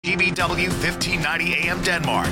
GBW 1590 AM Denmark,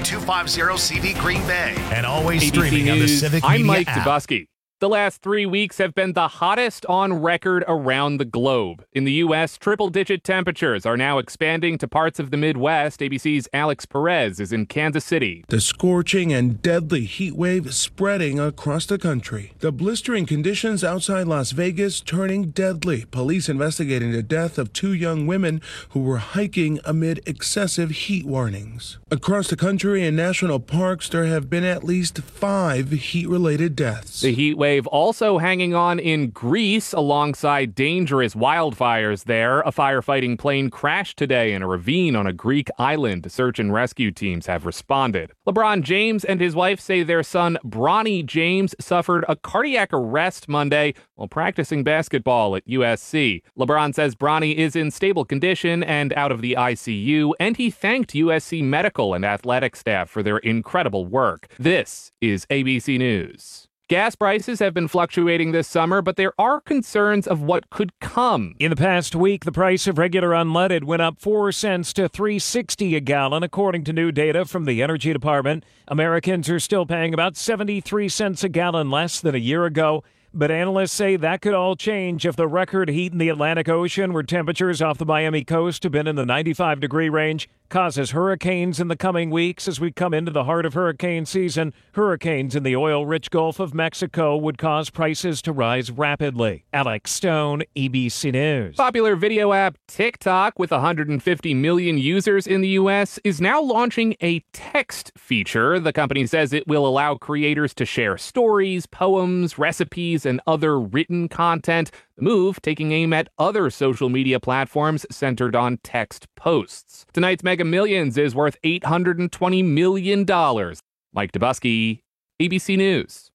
W250CV Green Bay, and always ABC streaming on the News. Civic I'm Media Mike app. Zabusky. The last 3 weeks have been the hottest on record around the globe. In the U.S., triple-digit temperatures are now expanding to parts of the Midwest. ABC's Alex Perez is in Kansas City. The scorching and deadly heat wave spreading across the country. The blistering conditions outside Las Vegas turning deadly. Police investigating the death of 2 young women who were hiking amid excessive heat warnings. Across the country in national parks, there have been at least 5 heat-related deaths. The heat wave also hanging on in Greece alongside dangerous wildfires there. A firefighting plane crashed today in a ravine on a Greek island. Search and rescue teams have responded. LeBron James and his wife say their son, Bronny James, suffered a cardiac arrest Monday while practicing basketball at USC. LeBron says Bronny is in stable condition and out of the ICU, and he thanked USC medical and athletic staff for their incredible work. This is ABC News. Gas prices have been fluctuating this summer, but there are concerns of what could come. In the past week, the price of regular unleaded went up 4 cents to $3.60 a gallon, according to new data from the Energy Department. Americans are still paying about 73 cents a gallon less than a year ago. But analysts say that could all change if the record heat in the Atlantic Ocean, where temperatures off the Miami coast have been in the 95-degree range, causes hurricanes in the coming weeks as we come into the heart of hurricane season. Hurricanes in the oil-rich Gulf of Mexico would cause prices to rise rapidly. Alex Stone, ABC News. Popular video app TikTok, with 150 million users in the U.S., is now launching a text feature. The company says it will allow creators to share stories, poems, recipes, and other written content. The move taking aim at other social media platforms centered on text posts. Tonight's Mega Millions is worth $820 million. Mike Zabusky, ABC News.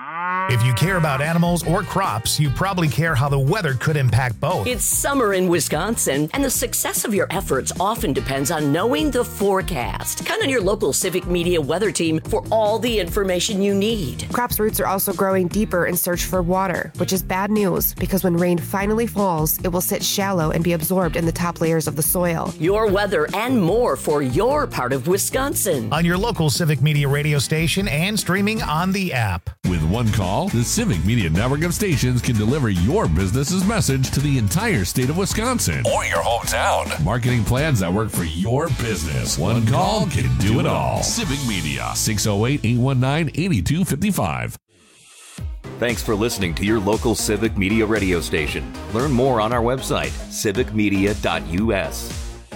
If you care about animals or crops, you probably care how the weather could impact both. It's summer in Wisconsin, and the success of your efforts often depends on knowing the forecast. Count on your local Civic Media weather team for all the information you need. Crops' roots are also growing deeper in search for water, which is bad news because when rain finally falls, it will sit shallow and be absorbed in the top layers of the soil. Your weather and more for your part of Wisconsin. On your local Civic Media radio station and streaming on the app. With one call, the Civic Media network of stations can deliver your business's message to the entire state of Wisconsin or your hometown. Marketing plans that work for your business. One call can do it all. Civic Media. 608-819-8255. Thanks for listening to your local Civic Media radio station. Learn more on our website, civicmedia.us.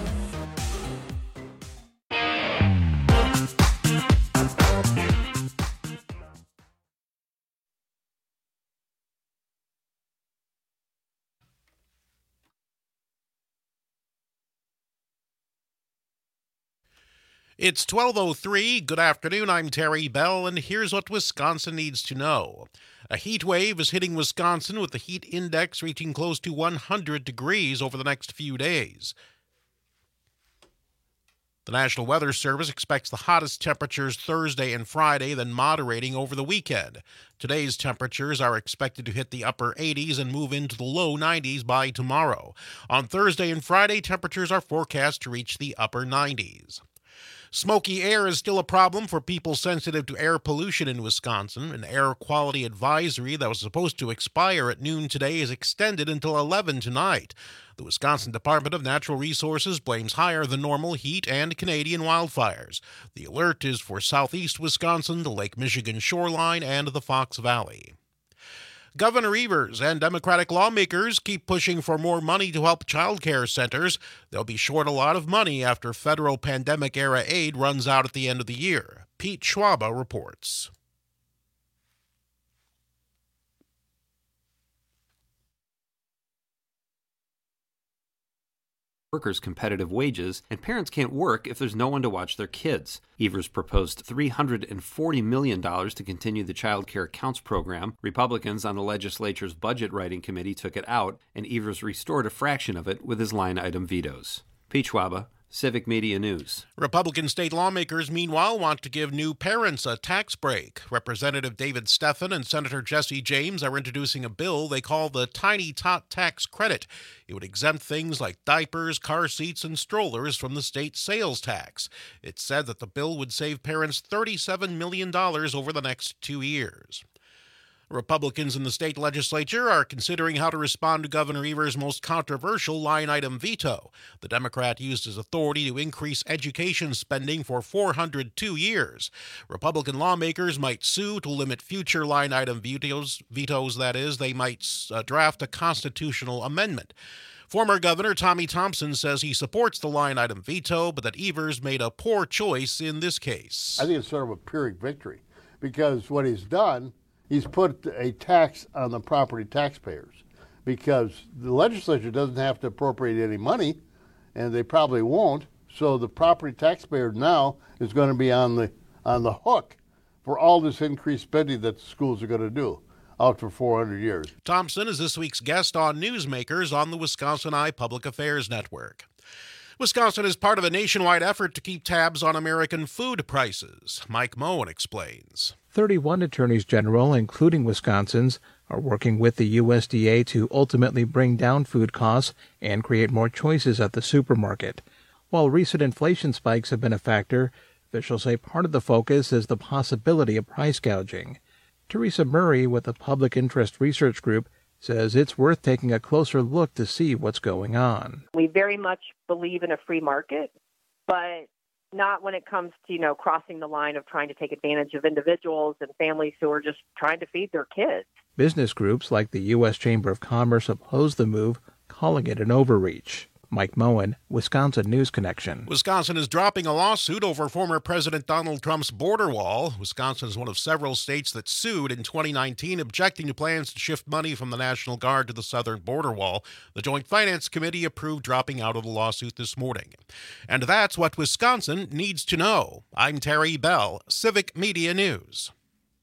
It's 12:03. Good afternoon. I'm Terry Bell, and here's what Wisconsin needs to know. A heat wave is hitting Wisconsin, with the heat index reaching close to 100 degrees over the next few days. The National Weather Service expects the hottest temperatures Thursday and Friday, then moderating over the weekend. Today's temperatures are expected to hit the upper 80s and move into the low 90s by tomorrow. On Thursday and Friday, temperatures are forecast to reach the upper 90s. Smoky air is still a problem for people sensitive to air pollution in Wisconsin. An air quality advisory that was supposed to expire at noon today is extended until 11 tonight. The Wisconsin Department of Natural Resources blames higher than normal heat and Canadian wildfires. The alert is for southeast Wisconsin, the Lake Michigan shoreline, and the Fox Valley. Governor Evers and Democratic lawmakers keep pushing for more money to help child care centers. They'll be short a lot of money after federal pandemic-era aid runs out at the end of the year. Pete Schwaba reports. Workers' competitive wages, and parents can't work if there's no one to watch their kids. Evers proposed $340 million to continue the Child Care Counts program. Republicans on the legislature's budget writing committee took it out, and Evers restored a fraction of it with his line item vetoes. Pete Schwaba, Civic Media News. Republican state lawmakers, meanwhile, want to give new parents a tax break. Representative David Stephan and Senator Jesse James are introducing a bill they call the Tiny Tot Tax Credit. It would exempt things like diapers, car seats, and strollers from the state sales tax. It's said that the bill would save parents $37 million over the next 2 years. Republicans in the state legislature are considering how to respond to Governor Evers' most controversial line-item veto. The Democrat used his authority to increase education spending for 402 years. Republican lawmakers might sue to limit future line-item vetoes, that is. They might draft a constitutional amendment. Former Governor Tommy Thompson says he supports the line-item veto, but that Evers made a poor choice in this case. I think it's sort of a Pyrrhic victory, because what he's done, he's put a tax on the property taxpayers, because the legislature doesn't have to appropriate any money, and they probably won't. So the property taxpayer now is going to be on the hook for all this increased spending that the schools are going to do out for 400 years. Thompson is this week's guest on Newsmakers on the Wisconsin Eye Public Affairs Network. Wisconsin is part of a nationwide effort to keep tabs on American food prices. Mike Moen explains. 31 attorneys general, including Wisconsin's, are working with the USDA to ultimately bring down food costs and create more choices at the supermarket. While recent inflation spikes have been a factor, officials say part of the focus is the possibility of price gouging. Teresa Murray with the Public Interest Research Group says it's worth taking a closer look to see what's going on. We very much believe in a free market, but not when it comes to, crossing the line of trying to take advantage of individuals and families who are just trying to feed their kids. Business groups like the U.S. Chamber of Commerce oppose the move, calling it an overreach. Mike Moen, Wisconsin News Connection. Wisconsin is dropping a lawsuit over former President Donald Trump's border wall. Wisconsin is one of several states that sued in 2019, objecting to plans to shift money from the National Guard to the southern border wall. The Joint Finance Committee approved dropping out of the lawsuit this morning. And that's what Wisconsin needs to know. I'm Terry Bell, Civic Media News.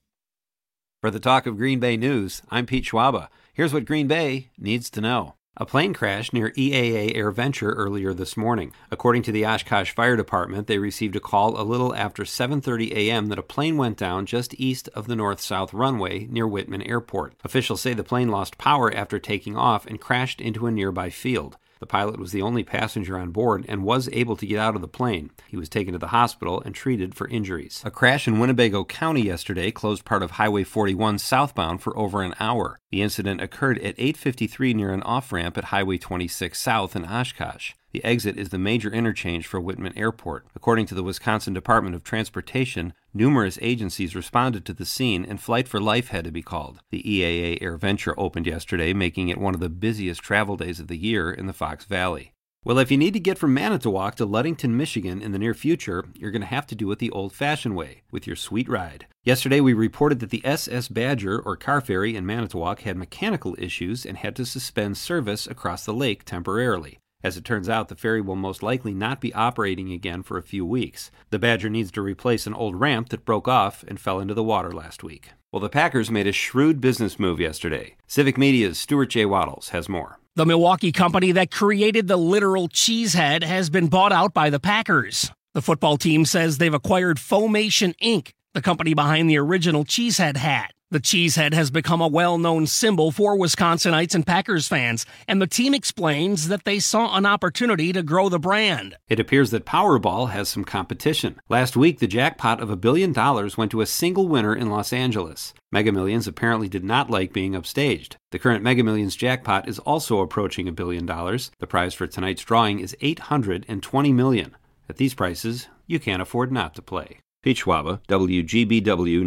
For the Talk of Green Bay News, I'm Pete Schwaba. Here's what Green Bay needs to know. A plane crashed near EAA AirVenture earlier this morning. According to the Oshkosh Fire Department, they received a call a little after 7:30 a.m. that a plane went down just east of the north-south runway near Whitman Airport. Officials say the plane lost power after taking off and crashed into a nearby field. The pilot was the only passenger on board and was able to get out of the plane. He was taken to the hospital and treated for injuries. A crash in Winnebago County yesterday closed part of Highway 41 southbound for over an hour. The incident occurred at 8:53 near an off-ramp at Highway 26 south in Oshkosh. The exit is the major interchange for Whitman Airport. According to the Wisconsin Department of Transportation, numerous agencies responded to the scene and Flight for Life had to be called. The EAA AirVenture opened yesterday, making it one of the busiest travel days of the year in the Fox Valley. Well, if you need to get from Manitowoc to Ludington, Michigan in the near future, you're going to have to do it the old-fashioned way, with your sweet ride. Yesterday, we reported that the SS Badger, or car ferry in Manitowoc, had mechanical issues and had to suspend service across the lake temporarily. As it turns out, the ferry will most likely not be operating again for a few weeks. The Badger needs to replace an old ramp that broke off and fell into the water last week. Well, the Packers made a shrewd business move yesterday. Civic Media's Stuart J. Waddles has more. The Milwaukee company that created the literal cheesehead has been bought out by the Packers. The football team says they've acquired Foamation Inc., the company behind the original cheesehead hat. The cheesehead has become a well-known symbol for Wisconsinites and Packers fans, and the team explains that they saw an opportunity to grow the brand. It appears that Powerball has some competition. Last week, the jackpot of $1 billion went to a single winner in Los Angeles. Mega Millions apparently did not like being upstaged. The current Mega Millions jackpot is also approaching $1 billion. The prize for tonight's drawing is $820 million. At these prices, you can't afford not to play. Pete Schwaba, WGBW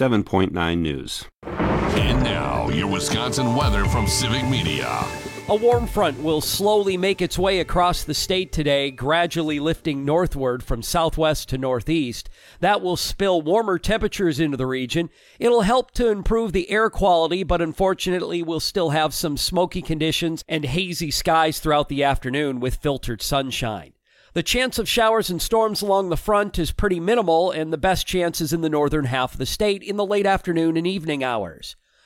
97.9 News. And now, your Wisconsin weather from Civic Media. A warm front will slowly make its way across the state today, gradually lifting northward from southwest to northeast. That will spill warmer temperatures into the region. It'll help to improve the air quality, but unfortunately we'll still have some smoky conditions and hazy skies throughout the afternoon with filtered sunshine. The chance of showers and storms along the front is pretty minimal, and the best chance is in the northern half of the state in the late afternoon and evening hours.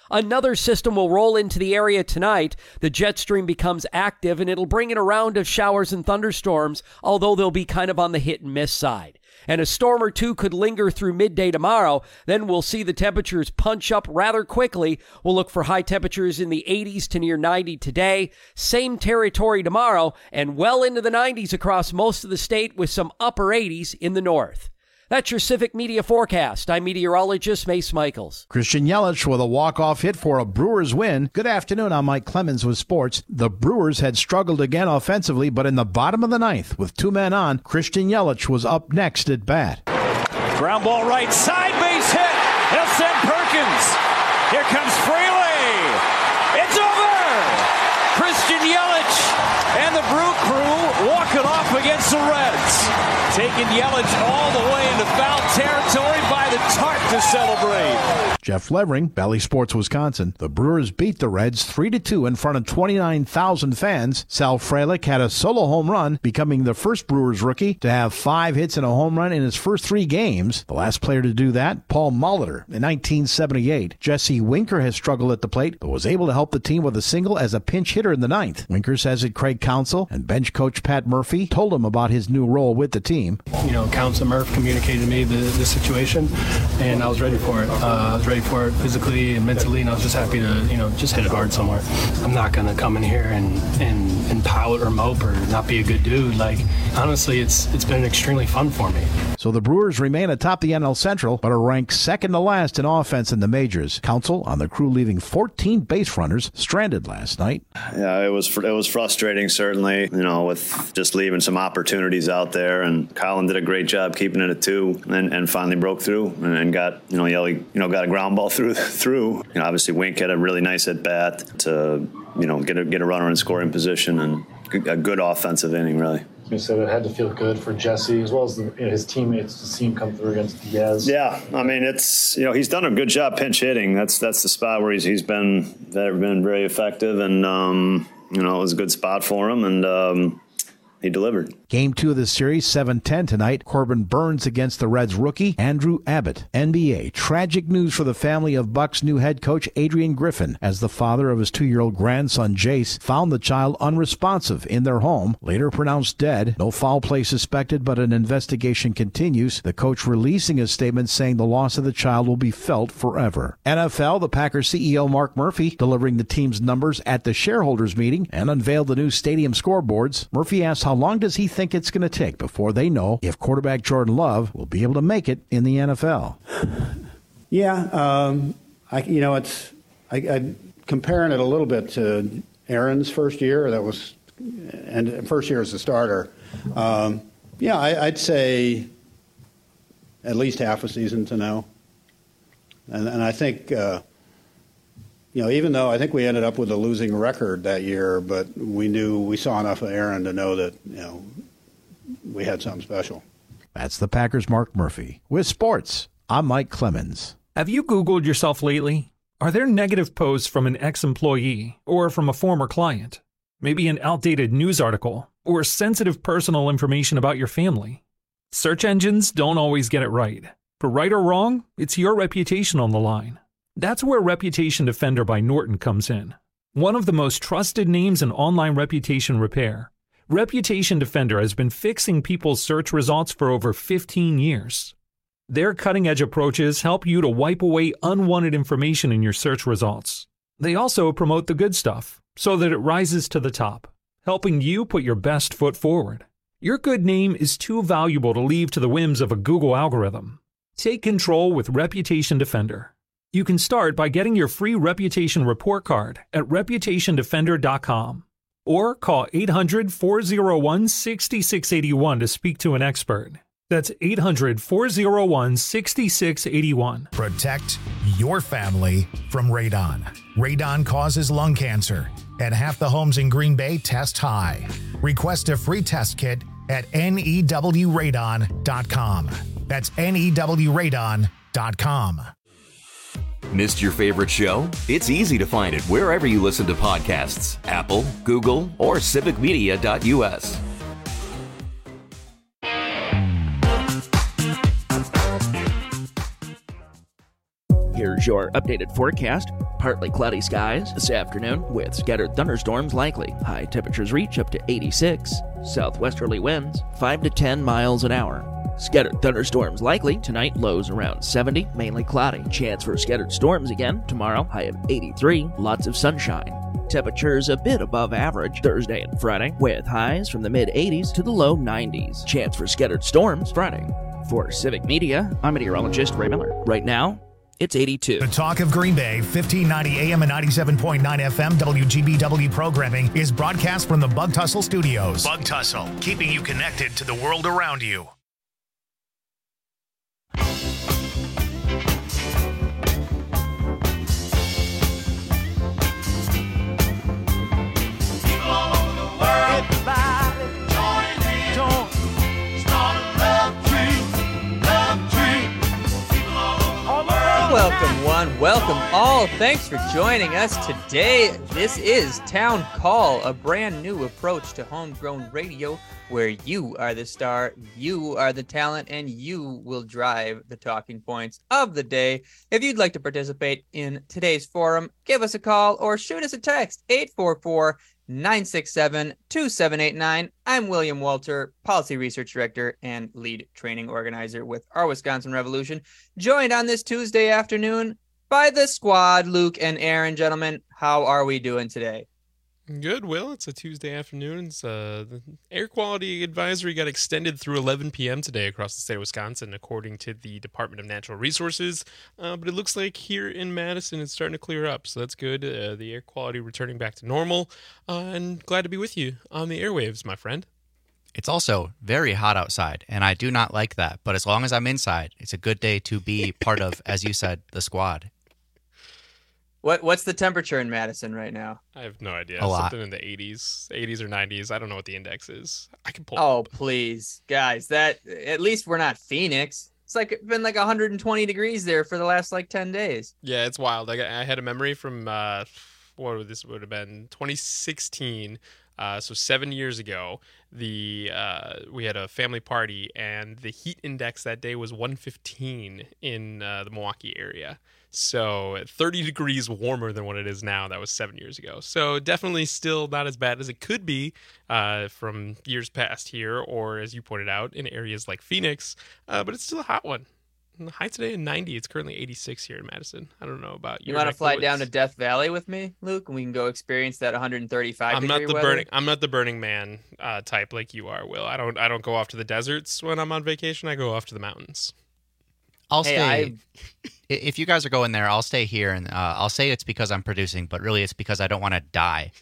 Another system will roll into the area tonight. The jet stream becomes active, and it'll bring in a round of showers and thunderstorms, although they'll be kind of on the hit-and-miss side. And a storm or two could linger through midday tomorrow. Then we'll see the temperatures punch up rather quickly. We'll look for high temperatures in the 80s to near 90 today. Same territory tomorrow, and well into the 90s across most of the state with some upper 80s in the north. That's your Civic Media forecast. I'm meteorologist Mace Michaels. Christian Yelich with a walk-off hit for a Brewers win. Good afternoon, I'm Mike Clemens with sports. The Brewers had struggled again offensively, but in the bottom of the ninth, with 2 men on, Christian Yelich was up next at bat. Ground ball right side, base hit. He'll send Perkins. Here comes Fraley. It's over. Christian Yelich and the Brew Crew walk it off against the Reds. Taking Yelich all the way into foul territory by the Tart to celebrate. Jeff Levering, Bally Sports, Wisconsin. The Brewers beat the Reds 3-2 in front of 29,000 fans. Sal Frelick had a solo home run, becoming the first Brewers rookie to have 5 hits and a home run in his first 3 games. The last player to do that, Paul Molitor, in 1978. Jesse Winker has struggled at the plate, but was able to help the team with a single as a pinch hitter in the ninth. Winker says that Craig Counsell and bench coach Pat Murphy told him about his new role with the team. You know, Counsell Murph communicated to me the situation, and I was ready for it. I was ready for it physically and mentally, and I was just happy to, just hit it hard somewhere. I'm not going to come in here and pout or mope or not be a good dude. Like, honestly, it's been extremely fun for me. So the Brewers remain atop the NL Central, but are ranked second to last in offense in the majors. Counsell on the crew leaving 14 base runners stranded last night. Yeah, it was frustrating, certainly, with just leaving some opportunities out there. And Colin did a great job keeping it at 2 and finally broke through and got, Yelly, got a ground ball through. Obviously Wink had a really nice at bat to, get a runner in scoring position and a good offensive inning, really. So it had to feel good for Jesse as well as his teammates to see him come through against the Yaz. Yeah, I mean it's he's done a good job pinch hitting. That's the spot where he's been very effective, and it was a good spot for him, and he delivered. Game 2 of the series, 7-10 tonight. Corbin Burns against the Reds rookie, Andrew Abbott. NBA, tragic news for the family of Bucks' new head coach, Adrian Griffin, as the father of his 2-year-old grandson, Jace, found the child unresponsive in their home, later pronounced dead. No foul play suspected, but an investigation continues. The coach releasing a statement saying the loss of the child will be felt forever. NFL, the Packers CEO, Mark Murphy, delivering the team's numbers at the shareholders meeting and unveiled the new stadium scoreboards. Murphy asked how long does he think it's going to take before they know if quarterback Jordan Love will be able to make it in the NFL. Yeah, I comparing it a little bit to Aaron's first year. And first year as a starter. I'd say at least half a season to know. And I think, even though I think we ended up with a losing record that year, but we saw enough of Aaron to know that, we had something special. That's the Packers' Mark Murphy. With sports, I'm Mike Clemens. Have you Googled yourself lately? Are there negative posts from an ex-employee or from a former client? Maybe an outdated news article or sensitive personal information about your family? Search engines don't always get it right. For right or wrong, it's your reputation on the line. That's where Reputation Defender by Norton comes in. One of the most trusted names in online reputation repair, Reputation Defender has been fixing people's search results for over 15 years. Their cutting-edge approaches help you to wipe away unwanted information in your search results. They also promote the good stuff so that it rises to the top, helping you put your best foot forward. Your good name is too valuable to leave to the whims of a Google algorithm. Take control with Reputation Defender. You can start by getting your free reputation report card at reputationdefender.com or call 800-401-6681 to speak to an expert. That's 800-401-6681. Protect your family from radon. Radon causes lung cancer, and half the homes in Green Bay test high. Request a free test kit at newradon.com. That's newradon.com. Missed your favorite show? It's easy to find it wherever you listen to podcasts. Apple, Google, or civicmedia.us. Here's your updated forecast. partly cloudy skies this afternoon with scattered thunderstorms likely. High temperatures reach up to 86. Southwesterly winds 5 to 10 miles an hour. Scattered thunderstorms likely tonight, lows around 70, mainly cloudy. Chance for scattered storms again tomorrow, high of 83, lots of sunshine. Temperatures a bit above average Thursday and Friday, with highs from the mid-80s to the low 90s. Chance for scattered storms Friday. For Civic Media, I'm meteorologist Ray Miller. Right now, it's 82. The Talk of Green Bay, 1590 AM and 97.9 FM WGBW programming is broadcast from the Bug Tussle Studios. Bug Tussle, keeping you connected to the world around you. Welcome one, welcome all. Thanks for joining us today. This is Town Call, a brand new approach to homegrown radio where you are the star, you are the talent, and you will drive the talking points of the day. If you'd like to participate in today's forum, give us a call or shoot us a text, 844-967-2789. I'm William Walter, Policy Research Director and Lead Training Organizer with our Wisconsin Revolution, joined on this Tuesday afternoon by the squad, Luke and Aaron. Gentlemen, how are we doing today? Good, Will. It's a Tuesday afternoon. The air quality advisory got extended through 11 p.m. today across the state of Wisconsin, according to the Department of Natural Resources. But it looks like here in Madison it's starting to clear up, so that's good. The air quality returning back to normal. And glad to be with you on the airwaves, my friend. It's also very hot outside, and I do not like that. But as long as I'm inside, it's a good day to be part of, as you said, the squad. What's the temperature in Madison right now? I have no idea. A lot. Something in the 80s or 90s. I don't know what the index is. I can pull. Oh, please, guys! That at least we're not Phoenix. It's been 120 degrees there for the last 10 days. Yeah, it's wild. I had a memory from this would have been 2016. So 7 years ago, we had a family party, and the heat index that day was 115 in the Milwaukee area. So 30 degrees warmer than what it is now. That was 7 years ago. So definitely still not as bad as it could be from years past here, or as you pointed out, in areas like Phoenix. But it's still a hot one. The high today in 90. It's currently 86 here in Madison. I don't know about you. You want to fly down to Death Valley with me, Luke, and we can go experience that 135 degree weather? I'm not the Burning Man type like you are, Will. I don't go off to the deserts when I'm on vacation. I go off to the mountains. I'll stay. If you guys are going there, I'll stay here, and I'll say it's because I'm producing, but really it's because I don't want to die.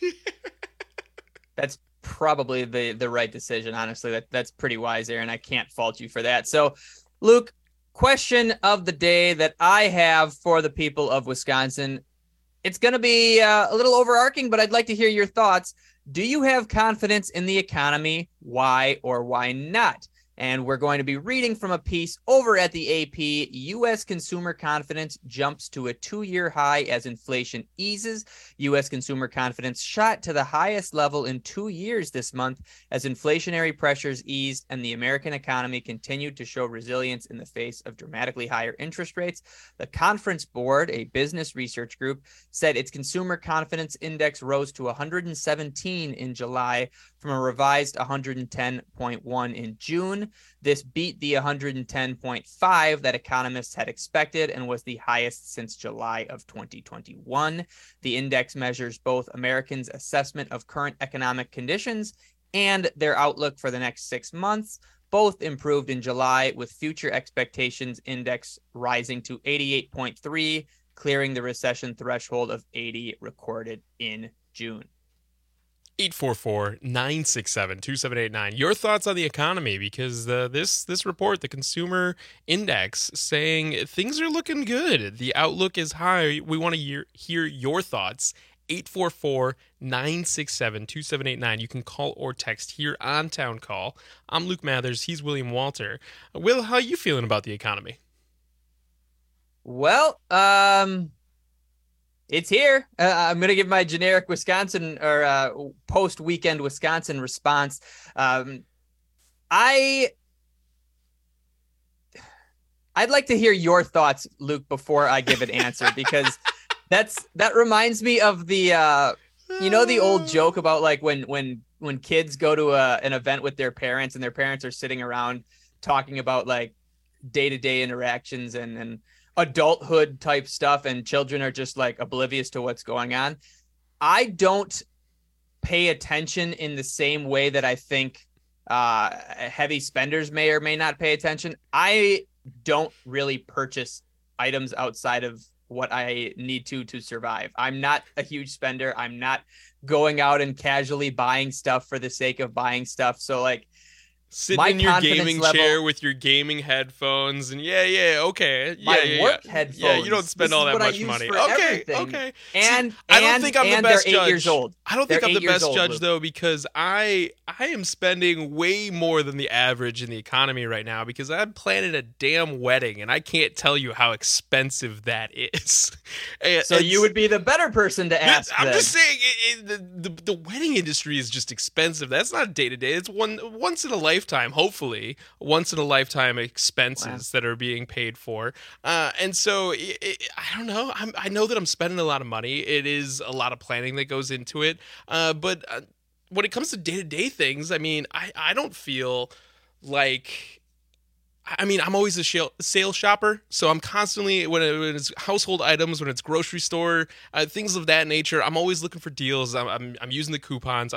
That's probably the right decision, honestly. That's pretty wise, Aaron. I can't fault you for that. So, Luke, question of the day that I have for the people of Wisconsin. It's going to be a little overarching, but I'd like to hear your thoughts. Do you have confidence in the economy? Why or why not? And we're going to be reading from a piece over at the AP. U.S. consumer confidence jumps to a 2-year high as inflation eases. U.S. consumer confidence shot to the highest level in 2 years this month as inflationary pressures eased and the American economy continued to show resilience in the face of dramatically higher interest rates. The Conference Board, a business research group, said its consumer confidence index rose to 117 in July from a revised 110.1 in June. This beat the 110.5 that economists had expected and was the highest since July of 2021. The index measures both Americans' assessment of current economic conditions and their outlook for the next 6 months. Both improved in July, with future expectations index rising to 88.3, clearing the recession threshold of 80 recorded in June. 844-967-2789. Your thoughts on the economy, because this report, the Consumer Index, saying things are looking good. The outlook is high. We want to hear your thoughts. 844-967-2789. You can call or text here on Town Call. I'm Luke Mathers. He's William Walter. Will, how are you feeling about the economy? Well, it's here. I'm going to give my generic Wisconsin or post-weekend Wisconsin response. I'd like to hear your thoughts, Luke, before I give an answer, because That reminds me of the the old joke about like when kids go to an event with their parents and their parents are sitting around talking about like day-to-day interactions and adulthood type stuff, and children are just like oblivious to what's going on. I don't pay attention in the same way that I think heavy spenders may or may not pay attention. I don't really purchase items outside of what I need to survive. I'm not a huge spender. I'm not going out and casually buying stuff for the sake of buying stuff. So like, sitting in your gaming chair with your gaming headphones and okay. My work headphones. Yeah, you don't spend all that much money. Okay. And I don't think I'm the best they're judge. 8 years old. I don't think I'm the best judge Luke. though, because I am spending way more than the average in the economy right now, because I'm planning a damn wedding and I can't tell you how expensive that is. So you would be the better person to ask. I'm just saying the wedding industry is just expensive. That's not day to day. It's once in a lifetime, hopefully once in a lifetime expenses that are being paid for. And so I don't know. I know that I'm spending a lot of money. It is a lot of planning that goes into it. But when it comes to day-to-day things, I mean, I don't feel like, I mean, I'm always a sale shopper, so I'm constantly, when it's household items, when it's grocery store, things of that nature, I'm always looking for deals. I'm using the coupons.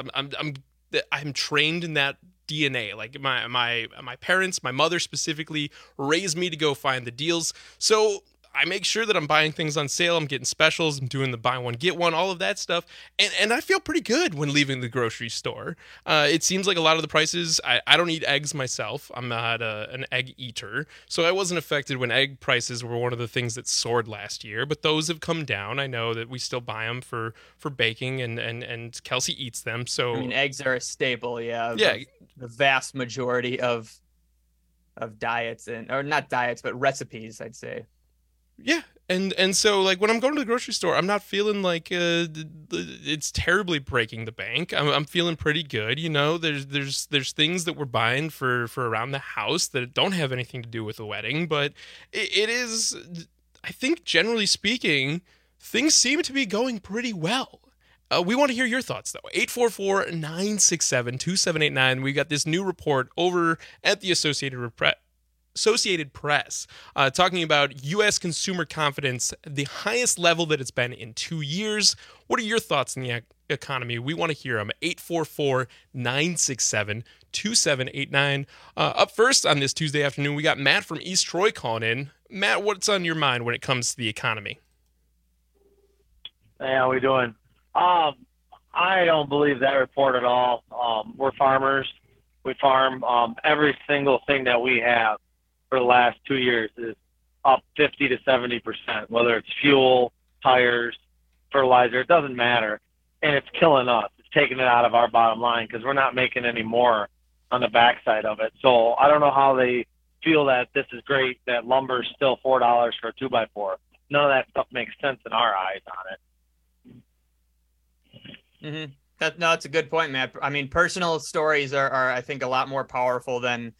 I'm trained in that DNA. Like my parents, my mother specifically, raised me to go find the deals. So I make sure that I'm buying things on sale. I'm getting specials. I'm doing the buy one, get one, all of that stuff. And I feel pretty good when leaving the grocery store. It seems like a lot of the prices, I don't eat eggs myself. I'm not an egg eater. So I wasn't affected when egg prices were one of the things that soared last year. But those have come down. I know that we still buy them for baking, and Kelsey eats them. So I mean, eggs are a staple, yeah. Yeah. The vast majority of diets, or not diets, but recipes, I'd say. Yeah, and so like when I'm going to the grocery store, I'm not feeling like it's terribly breaking the bank. I'm feeling pretty good. You know, there's things that we're buying for around the house that don't have anything to do with the wedding, but it is, I think generally speaking, things seem to be going pretty well. We want to hear your thoughts, though. 844-967-2789. We got this new report over at the Associated Press, talking about U.S. consumer confidence, the highest level that it's been in 2 years. What are your thoughts on the economy? We want to hear them. 844-967-2789. Up first on this Tuesday afternoon, we got Matt from East Troy calling in. Matt, what's on your mind when it comes to the economy? Hey, how we doing? I don't believe that report at all. We're farmers. We farm. Every single thing that we have for the last 2 years is up 50 to 70%, whether it's fuel, tires, fertilizer, it doesn't matter. And it's killing us. It's taking it out of our bottom line because we're not making any more on the backside of it. So I don't know how they feel that this is great, that lumber is still $4 for a 2x4. None of that stuff makes sense in our eyes on it. Mm-hmm. That's a good point, Matt. I mean, personal stories are I think, a lot more powerful than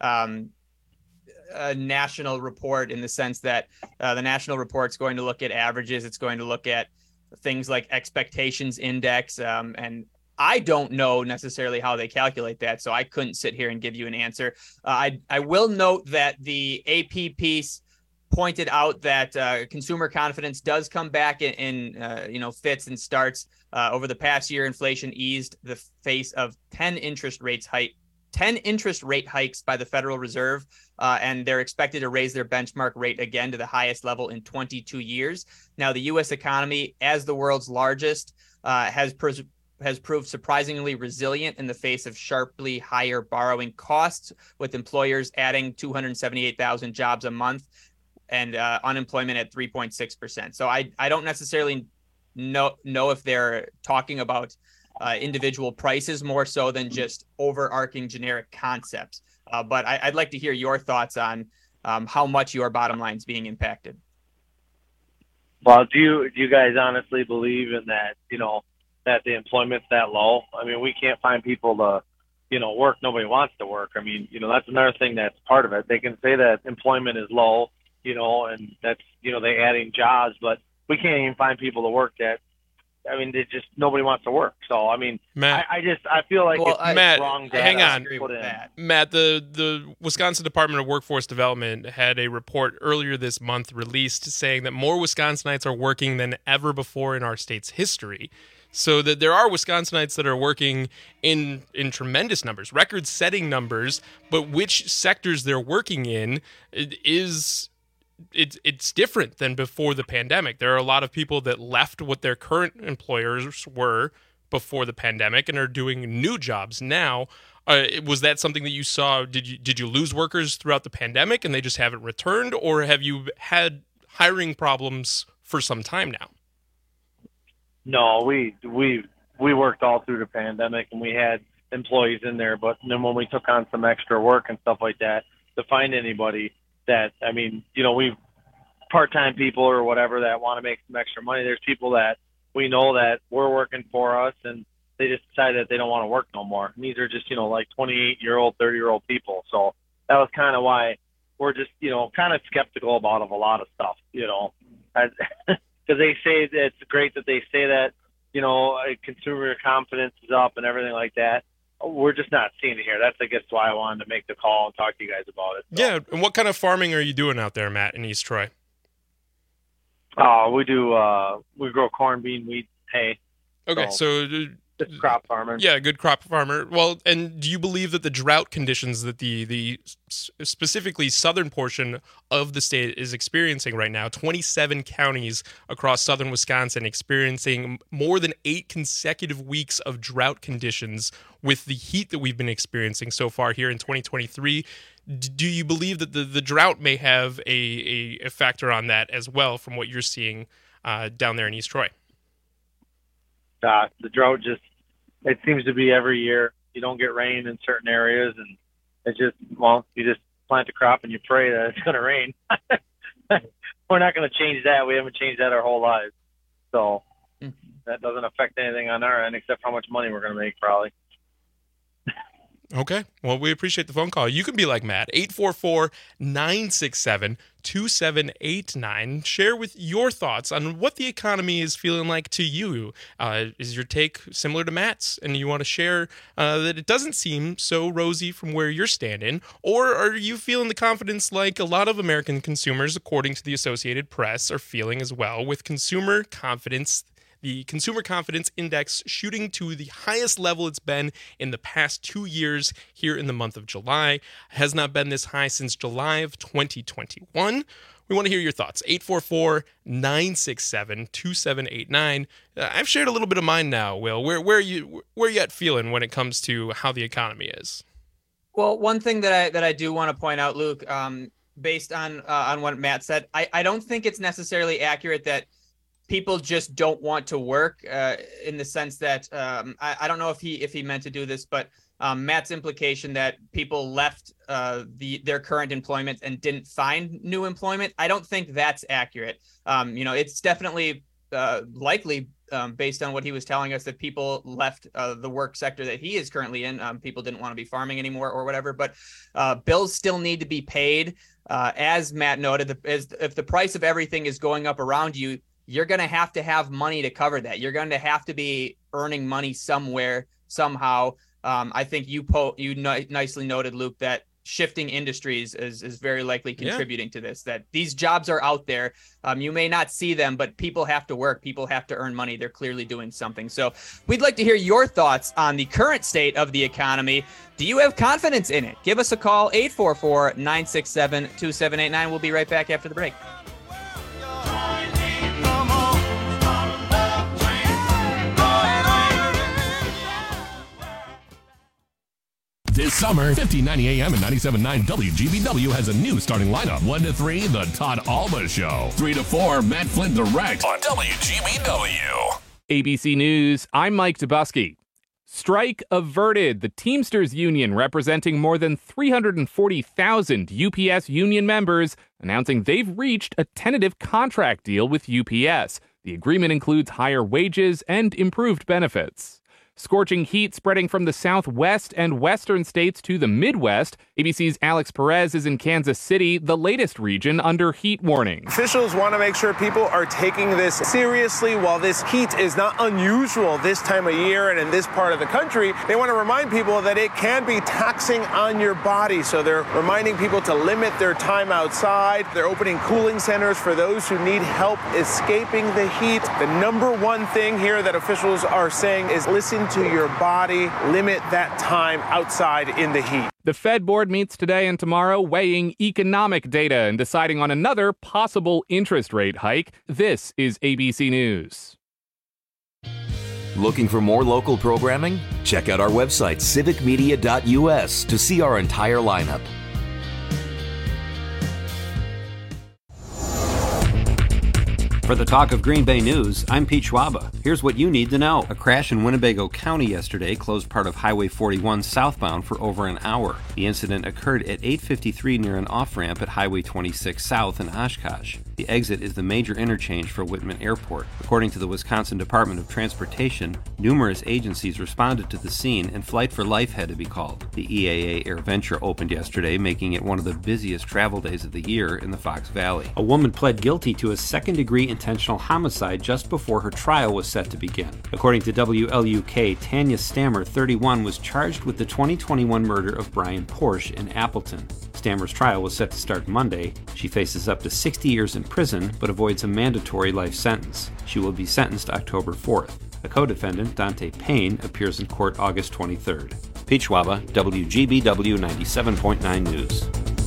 a national report, in the sense that the national report's going to look at averages. It's going to look at things like expectations index. And I don't know necessarily how they calculate that, so I couldn't sit here and give you an answer. I will note that the AP piece pointed out that consumer confidence does come back in fits and starts. Over the past year, inflation eased the face of 10 interest rate hikes by the Federal Reserve, and they're expected to raise their benchmark rate again to the highest level in 22 years. Now, the U.S. economy, as the world's largest, has proved surprisingly resilient in the face of sharply higher borrowing costs, with employers adding 278,000 jobs a month and unemployment at 3.6%. So I don't necessarily know if they're talking about individual prices more so than just overarching generic concepts. But I'd like to hear your thoughts on how much your bottom line is being impacted. Well, do you guys honestly believe in that, that the employment's that low? I mean, we can't find people to, work. Nobody wants to work. I mean, that's another thing that's part of it. They can say that employment is low, and that's, they adding jobs, but we can't even find people to work that. I mean, nobody wants to work. So, I mean, Matt, I feel like it's Matt, wrong data. hang on. Put in. Matt, the Wisconsin Department of Workforce Development had a report earlier this month released saying that more Wisconsinites are working than ever before in our state's history. So that there are Wisconsinites that are working in tremendous numbers, record-setting numbers, but which sectors they're working in it's different than before the pandemic. There are a lot of people that left what their current employers were before the pandemic and are doing new jobs now. Was that something that you saw? Did you lose workers throughout the pandemic and they just haven't returned, or have you had hiring problems for some time now? No, we worked all through the pandemic and we had employees in there, but then when we took on some extra work and stuff like that, to find anybody that, I mean, we part-time people or whatever that want to make some extra money. There's people that we know that were working for us and they just decided that they don't want to work no more. And these are just, like 28-year-old, 30-year-old people. So that was kind of why we're just, kind of skeptical about a lot of stuff, because they say that it's great that they say that, consumer confidence is up and everything like that. We're just not seeing it here. That's, I guess, why I wanted to make the call and talk to you guys about it. So. Yeah, and what kind of farming are you doing out there, Matt, in East Troy? We do. We grow corn, bean, wheat, hay. Okay, so just crop farmer. Yeah, good crop farmer. Well, and do you believe that the drought conditions that the specifically southern portion of the state is experiencing right now, 27 counties across southern Wisconsin experiencing more than 8 consecutive weeks of drought conditions with the heat that we've been experiencing so far here in 2023, do you believe that the drought may have a factor on that as well from what you're seeing down there in East Troy? The drought it seems to be every year. You don't get rain in certain areas, and it's just, you just plant a crop and you pray that it's going to rain. We're not going to change that. We haven't changed that our whole lives. So that doesn't affect anything on our end except how much money we're going to make probably. Okay. Well, we appreciate the phone call. You can be like Matt, 844-967-2789. Share with your thoughts on what the economy is feeling like to you. Is your take similar to Matt's and you want to share that it doesn't seem so rosy from where you're standing? Or are you feeling the confidence like a lot of American consumers, according to the Associated Press, are feeling as well, with consumer confidence? The Consumer Confidence Index shooting to the highest level it's been in the past 2 years here in the month of July. It has not been this high since July of 2021. We want to hear your thoughts. 844-967-2789. I've shared a little bit of mine now, Will. Where are you at feeling when it comes to how the economy is? Well, one thing that I do want to point out, Luke, based on what Matt said, I don't think it's necessarily accurate that people just don't want to work in the sense that I don't know if he meant to do this, but Matt's implication that people left their current employment and didn't find new employment, I don't think that's accurate. It's definitely likely based on what he was telling us that people left the work sector that he is currently in. People didn't want to be farming anymore or whatever, but bills still need to be paid. As Matt noted, if the price of everything is going up around you, you're going to have money to cover that. You're going to have to be earning money somewhere, somehow. I think you nicely noted, Luke, that shifting industries is very likely contributing to this, that these jobs are out there. You may not see them, but people have to work. People have to earn money. They're clearly doing something. So we'd like to hear your thoughts on the current state of the economy. Do you have confidence in it? Give us a call, 844-967-2789. We'll be right back after the break. This summer, 1590 AM and 97.9 WGBW has a new starting lineup. 1 to 3, The Todd Alba Show. 3 to 4, Matt Flynn Direct on WGBW. ABC News, I'm Mike Dubusky. Strike averted. The Teamsters Union, representing more than 340,000 UPS union members, announcing they've reached a tentative contract deal with UPS. The agreement includes higher wages and improved benefits. Scorching heat spreading from the southwest and western states to the Midwest. ABC's Alex Perez is in Kansas City, the latest region under heat warning. Officials want to make sure people are taking this seriously. While this heat is not unusual this time of year and in this part of the country, they want to remind people that it can be taxing on your body. So they're reminding people to limit their time outside. They're opening cooling centers for those who need help escaping the heat. The number one thing here that officials are saying is listen to your body, limit that time outside in the heat. The Fed board meets today and tomorrow, weighing economic data and deciding on another possible interest rate hike. This is ABC News. Looking for more local programming? Check out our website, civicmedia.us, to see our entire lineup. For the Talk of Green Bay News, I'm Pete Schwaba. Here's what you need to know. A crash in Winnebago County yesterday closed part of Highway 41 southbound for over an hour. The incident occurred at 8:53 near an off-ramp at Highway 26 south in Oshkosh. The exit is the major interchange for Whitman Airport. According to the Wisconsin Department of Transportation, numerous agencies responded to the scene and Flight for Life had to be called. The EAA AirVenture opened yesterday, making it one of the busiest travel days of the year in the Fox Valley. A woman pled guilty to a second-degree intentional homicide just before her trial was set to begin. According to WLUK, Tanya Stammer, 31, was charged with the 2021 murder of Brian Porsche in Appleton. Stammer's trial was set to start Monday. She faces up to 60 years in prison, but avoids a mandatory life sentence. She will be sentenced October 4th. A co-defendant, Dante Payne, appears in court August 23rd. Pete Schwaba, WGBW 97.9 News.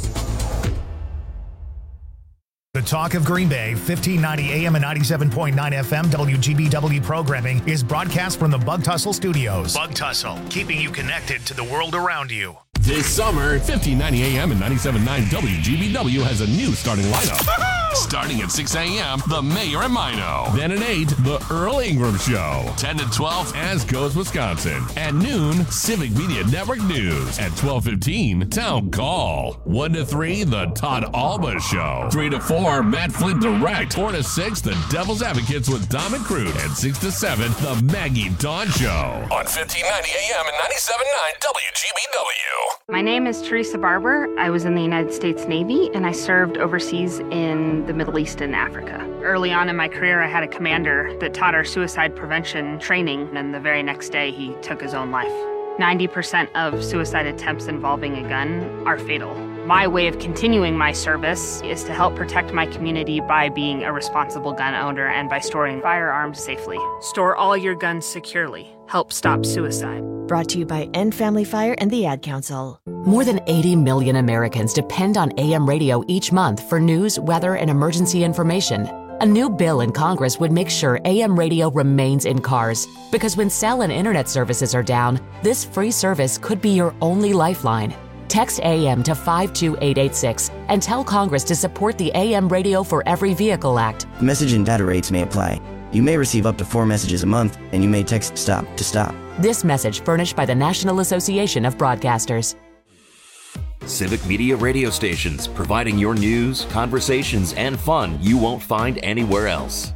The Talk of Green Bay, 1590 AM and 97.9 FM WGBW programming is broadcast from the Bug Tussle Studios. Bug Tussle, keeping you connected to the world around you. This summer, 1590 AM and 97.9 WGBW has a new starting lineup. Starting at 6 a.m., The Mayor and Mino. Then at 8, The Earl Ingram Show. 10 to 12, As Goes Wisconsin. At noon, Civic Media Network News. At 12:15, Town Call. 1 to 3, The Todd Alba Show. 3 to 4, Matt Flint Direct. 4 to 6, The Devil's Advocates with Dom and Crude. And 6 to 7, The Maggie Dawn Show. On 1590 AM and 97.9 WGBW. My name is Teresa Barber. I was in the United States Navy, and I served overseas in the Middle East and Africa. Early on in my career, I had a commander that taught our suicide prevention training, and the very next day, he took his own life. 90% of suicide attempts involving a gun are fatal. My way of continuing my service is to help protect my community by being a responsible gun owner and by storing firearms safely. Store all your guns securely. Help stop suicide. Brought to you by End Family Fire and the Ad Council. More than 80 million Americans depend on AM radio each month for news, weather, and emergency information. A new bill in Congress would make sure AM radio remains in cars, because when cell and internet services are down, this free service could be your only lifeline. Text AM to 52886 and tell Congress to support the AM Radio for Every Vehicle Act. Message and data rates may apply. You may receive up to 4 messages a month, and you may text STOP to stop. This message furnished by the National Association of Broadcasters. Civic Media radio stations, providing your news, conversations, and fun you won't find anywhere else.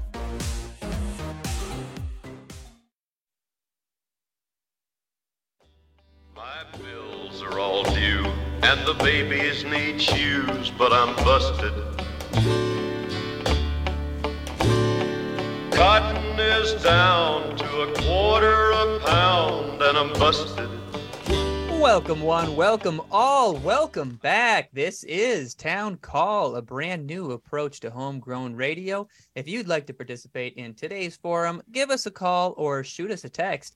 My bills are all due, and the babies need shoes, but I'm busted. Cotton is down to a quarter a pound, and I'm busted. Welcome one, welcome all, welcome back. This is Town Call, a brand new approach to homegrown radio. If you'd like to participate in today's forum, give us a call or shoot us a text,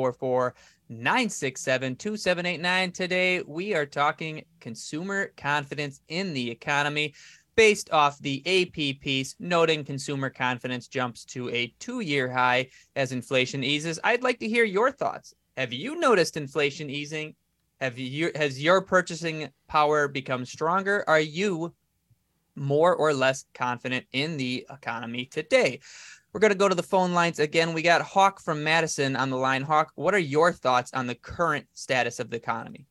844-967-2789. Today, we are talking consumer confidence in the economy based off the AP piece, noting consumer confidence jumps to a 2-year high as inflation eases. I'd like to hear your thoughts. Have you noticed inflation easing? Has your purchasing power become stronger? Are you more or less confident in the economy today? We're going to go to the phone lines again. We got Hawk from Madison on the line. Hawk, what are your thoughts on the current status of the economy?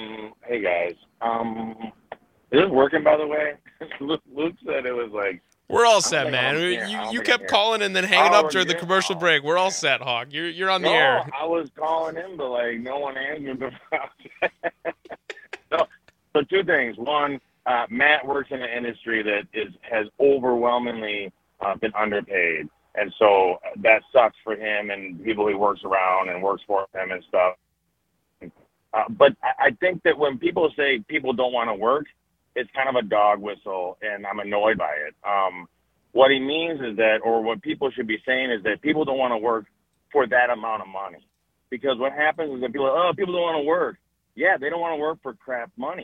Hey guys. Is this working, by the way? Luke said it was like We're all set, man. You kept calling and then hanging up during the commercial break. We're all set, Hawk. You're on the air. I was calling in, but no one answered. So two things. One, Matt works in an industry that has overwhelmingly been underpaid, and so that sucks for him and people he works around and works for him and stuff. But I think that when people say people don't want to work, it's kind of a dog whistle, and I'm annoyed by it. What he means is that, or what people should be saying is that people don't want to work for that amount of money. Because what happens is that people are, people don't want to work. Yeah, they don't want to work for crap money.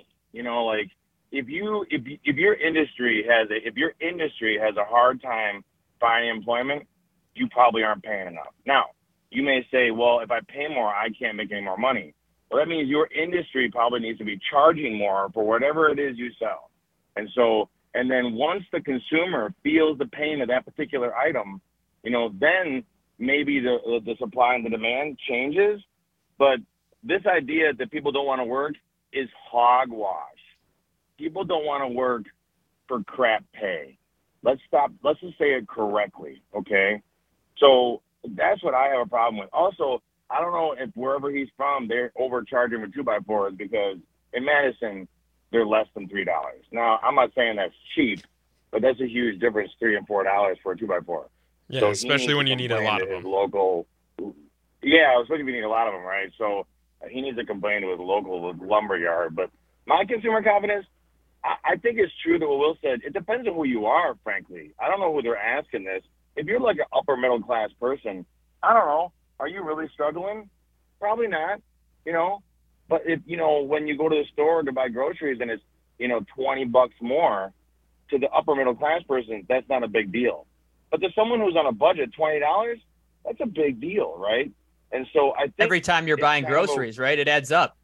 If your industry has a hard time finding employment, you probably aren't paying enough. Now, you may say, well, if I pay more, I can't make any more money. Well, that means your industry probably needs to be charging more for whatever it is you sell. And then once the consumer feels the pain of that particular item, then maybe the supply and the demand changes. But this idea that people don't want to work is hogwash. People don't want to work for crap pay. Let's just say it correctly, okay? So that's what I have a problem with. Also, I don't know if wherever he's from, they're overcharging for 2x4s because in Madison, they're less than $3. Now, I'm not saying that's cheap, but that's a huge difference, $3 and $4 for a 2x4. Yeah, so especially when you need a lot of them. Especially if you need a lot of them, right? So he needs to complain to his local lumber yard. But my consumer confidence, I think it's true that what Will said. It depends on who you are, frankly. I don't know who they're asking this. If you're like an upper middle class person, I don't know. Are you really struggling? Probably not, But if, when you go to the store to buy groceries and it's, $20 more, to the upper middle class person, that's not a big deal. But to someone who's on a budget, $20, that's a big deal, right? And so I think every time you're buying groceries, right? It adds up.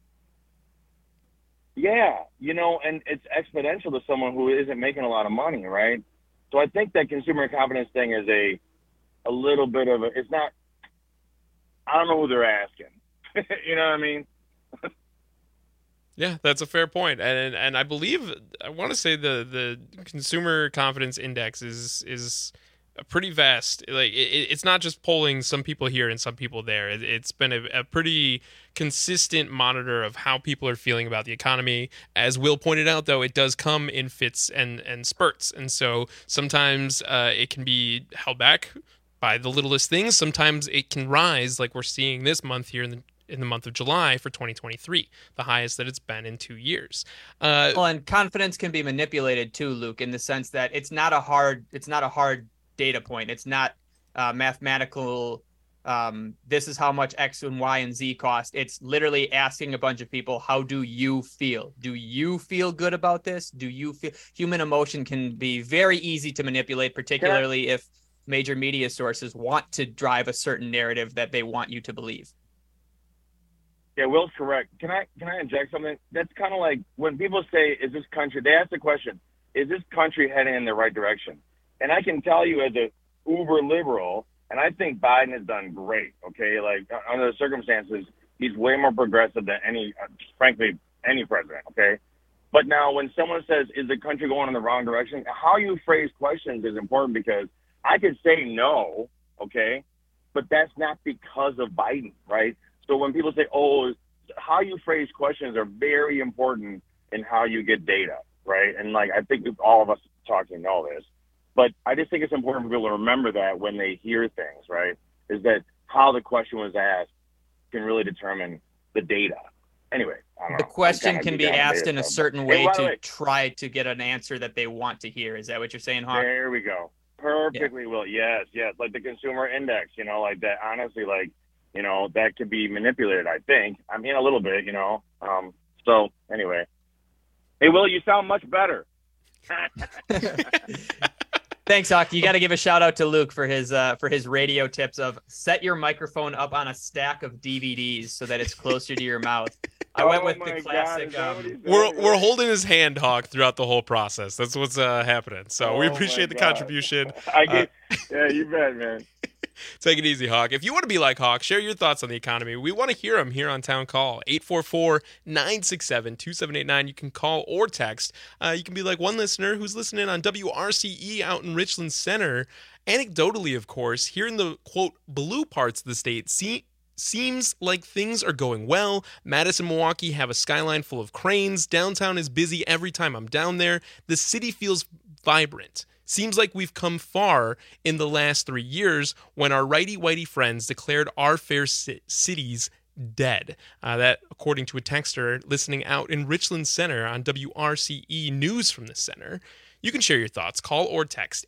Yeah, and it's exponential to someone who isn't making a lot of money, right? So I think that consumer confidence thing is a little bit of it's not, I don't know who they're asking. You know what I mean? Yeah, that's a fair point. And I believe, I want to say the consumer confidence index is a pretty vast. Like it's not just polling some people here and some people there. It's been a pretty consistent monitor of how people are feeling about the economy. As Will pointed out, though, it does come in fits and spurts. And so sometimes it can be held back by the littlest things. Sometimes it can rise, like we're seeing this month here in the month of July for 2023, the highest that it's been in 2 years. And confidence can be manipulated too, Luke, in the sense that it's not a hard data point. It's not mathematical. This is how much X and Y and Z cost. It's literally asking a bunch of people, how do you feel? Do you feel good about this? Do you feel? Human emotion can be very easy to manipulate, particularly if major media sources want to drive a certain narrative that they want you to believe. Yeah, Will's correct. Can I inject something? That's kind of like when people say, is this country, they ask the question, is this country heading in the right direction? And I can tell you as a uber liberal, and I think Biden has done great, okay? Like under the circumstances, he's way more progressive than frankly, any president, okay? But now when someone says, is the country going in the wrong direction? How you phrase questions is important because I could say no, okay? But that's not because of Biden, right? So when people say, how you phrase questions are very important in how you get data, right? And I think all of us talking know this. But I just think it's important for people to remember that when they hear things, right? Is that how the question was asked can really determine the data. Anyway, I don't know. The question can be asked in a certain way to try to get an answer that they want to hear. Is that what you're saying, Hawk? There we go. Perfectly, Will. Yes. Like the consumer index, like that. Honestly, that could be manipulated, I think. I mean, a little bit, So anyway. Hey, Will, you sound much better. Thanks, Hawk. You got to give a shout out to Luke for his radio tips of set your microphone up on a stack of DVDs so that it's closer to your mouth. I went with the classic. We're holding his hand, Hawk, throughout the whole process. That's what's happening. So we appreciate the contribution. Yeah, you bet, man. Take it easy, Hawk. If you want to be like Hawk, share your thoughts on the economy. We want to hear them here on Town Call. 844-967-2789. You can call or text. You can be like one listener who's listening on WRCE out in Richland Center. Anecdotally, of course, here in the, quote, blue parts of the state, seems like things are going well. Madison, Milwaukee have a skyline full of cranes. Downtown is busy every time I'm down there. The city feels vibrant. Seems like we've come far in the last 3 years when our righty-whitey friends declared our fair cities dead. That, according to a texter listening out in Richland Center on WRCE News from the center. You can share your thoughts. Call or text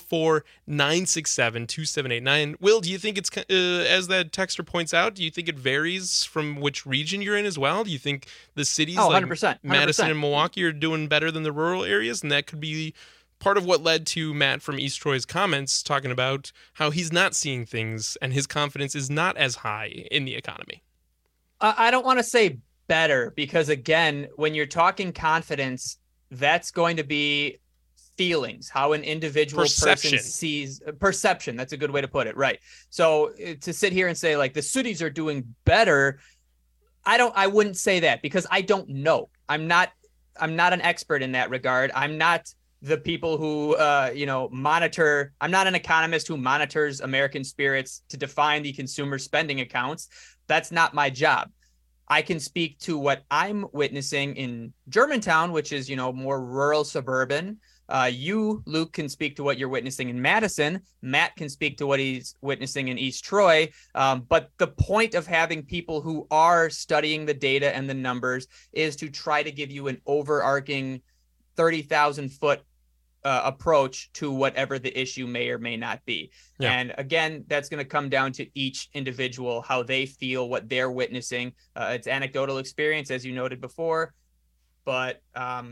844-967-2789. Will, do you think it's, as that texter points out, do you think it varies from which region you're in as well? Do you think the cities 100%. Madison and Milwaukee are doing better than the rural areas? And that could be part of what led to Matt from East Troy's comments talking about how he's not seeing things and his confidence is not as high in the economy. I don't want to say better because, again, when you're talking confidence, that's going to be feelings, how an individual person sees perception. That's a good way to put it. Right. So to sit here and say like the cities are doing better, I wouldn't say that because I don't know. I'm not an expert in that regard. I'm not the people who, monitor. I'm not an economist who monitors American spirits to define the consumer spending accounts. That's not my job. I can speak to what I'm witnessing in Germantown, which is, more rural, suburban. You, Luke, can speak to what you're witnessing in Madison. Matt can speak to what he's witnessing in East Troy. But the point of having people who are studying the data and the numbers is to try to give you an overarching 30,000-foot approach to whatever the issue may or may not be. Yeah. And again, that's going to come down to each individual, how they feel, what they're witnessing. It's anecdotal experience, as you noted before, but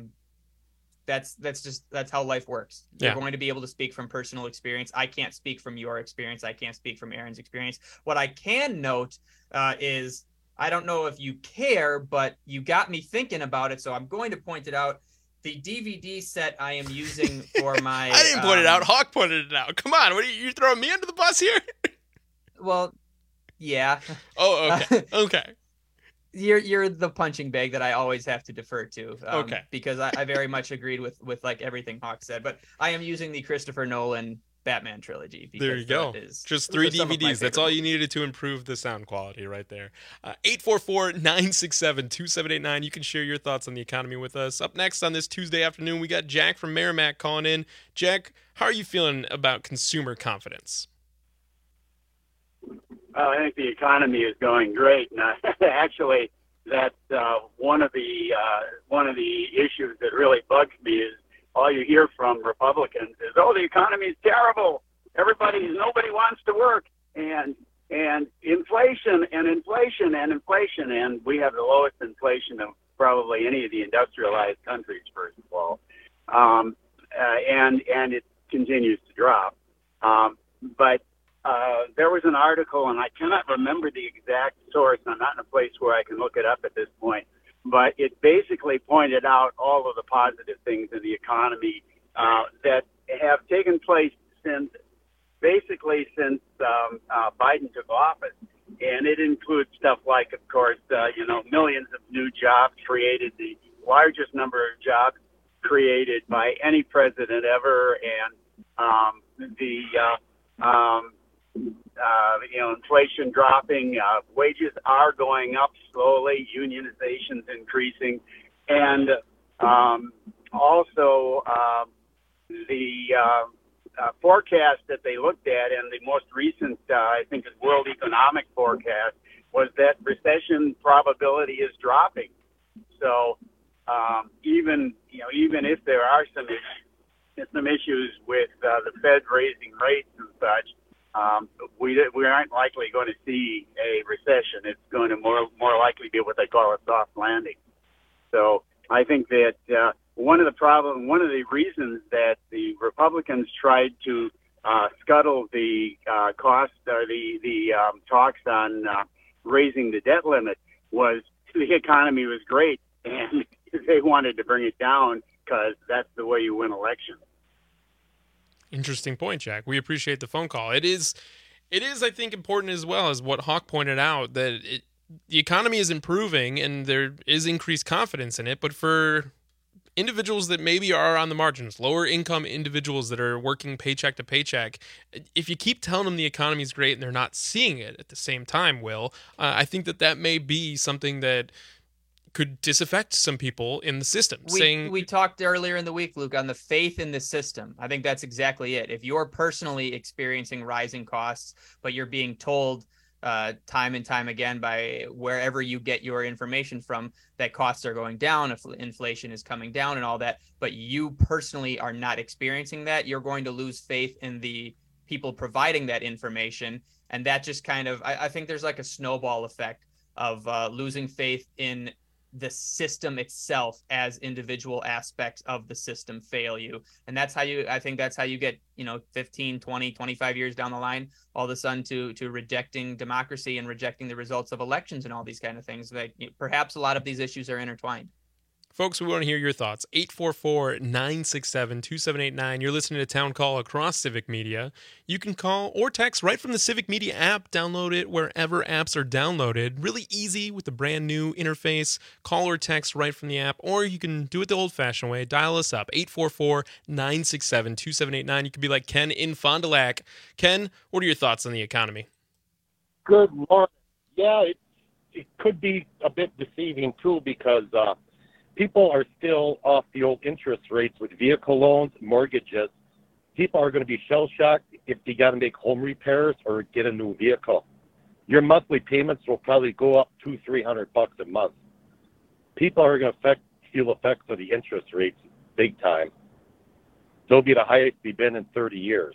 that's how life works. You're going to be able to speak from personal experience. I can't speak from your experience. I can't speak from Aaron's experience. What I can note is, I don't know if you care, but you got me thinking about it, so I'm going to point it out. The DVD set I am using for my... I didn't point it out. Hawk pointed it out. Come on. What are you throwing me under the bus here? Well, yeah. Oh, okay. Okay. You're the punching bag that I always have to defer to. Okay. Because I very much agreed with like everything Hawk said. But I am using the Christopher Nolan Batman trilogy. There you go. Just 3 DVDs. That's all you needed to improve the sound quality right there. 844-967-2789. You can share your thoughts on the economy with us. Up next on this Tuesday afternoon, we got Jack from Merrimack calling in. Jack, how are you feeling about consumer confidence? I think the economy is going great, and actually, that's one of the issues that really bugs me is all you hear from Republicans is, "Oh, the economy is terrible. Nobody wants to work, and inflation, and we have the lowest inflation of probably any of the industrialized countries, first of all, and it continues to drop, but." There was an article, and I cannot remember the exact source. I'm not in a place where I can look it up at this point, but it basically pointed out all of the positive things in the economy that have taken place since Biden took office. And it includes stuff like, of course, millions of new jobs created, the largest number of jobs created by any president ever, and inflation dropping, wages are going up slowly, unionization's increasing, and also the forecast that they looked at, and the most recent, I think, is World Economic Forecast, was that recession probability is dropping. So even if there are some issues with the Fed raising rates and such, we aren't likely going to see a recession. It's going to more likely be what they call a soft landing. So I think that one of the reasons that the Republicans tried to scuttle the cost or the talks on raising the debt limit was the economy was great and they wanted to bring it down because that's the way you win elections. Interesting point, Jack. We appreciate the phone call. It is It is, I think, important as well as what Hawk pointed out, that the economy is improving and there is increased confidence in it, but for individuals that maybe are on the margins, lower income individuals that are working paycheck to paycheck, if you keep telling them the economy is great and they're not seeing it at the same time, Will, I think that may be something that could disaffect some people in the system. We talked earlier in the week, Luke, on the faith in the system. I think that's exactly it. If you're personally experiencing rising costs, but you're being told time and time again by wherever you get your information from that costs are going down, if inflation is coming down and all that, but you personally are not experiencing that, you're going to lose faith in the people providing that information. And that just kind of, I think there's like a snowball effect of losing faith in the system itself as individual aspects of the system fail you. And that's how I think that's how you get, 15, 20, 25 years down the line, all of a sudden to rejecting democracy and rejecting the results of elections and all these kind of things. That perhaps a lot of these issues are intertwined. Folks, we want to hear your thoughts. 844-967-2789. You're listening to Town Call across Civic Media. You can call or text right from the Civic Media app. Download it wherever apps are downloaded. Really easy with the brand new interface. Call or text right from the app, or you can do it the old-fashioned way. Dial us up, 844-967-2789. You could be like Ken in Fond du Lac. Ken, what are your thoughts on the economy? Good morning. Yeah, it could be a bit deceiving, too, because people are still off the old interest rates with vehicle loans, mortgages. People are going to be shell-shocked if they got to make home repairs or get a new vehicle. Your monthly payments will probably go up $200-300 a month. People are going to feel effects of the interest rates big time. They'll be the highest they've been in 30 years.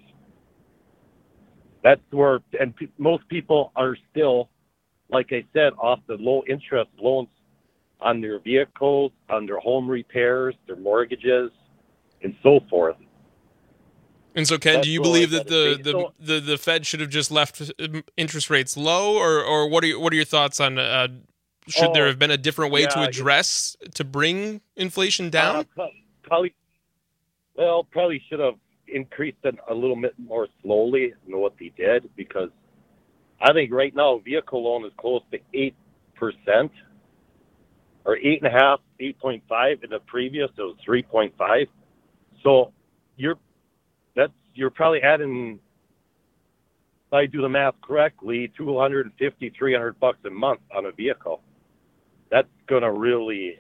That's where, and most people are still, like I said, off the low interest loans on their vehicles, on their home repairs, their mortgages, and so forth. And so, Ken, do you believe that the Fed should have just left interest rates low, or what are your thoughts on should there have been a different way to address to bring inflation down? Probably should have increased it a little bit more slowly than what they did, because I think right now vehicle loan is close to 8%. Or 8.5, 8.5. In the previous, it was 3.5. So you're probably adding, if I do the math correctly, $250-300 a month on a vehicle. That's gonna really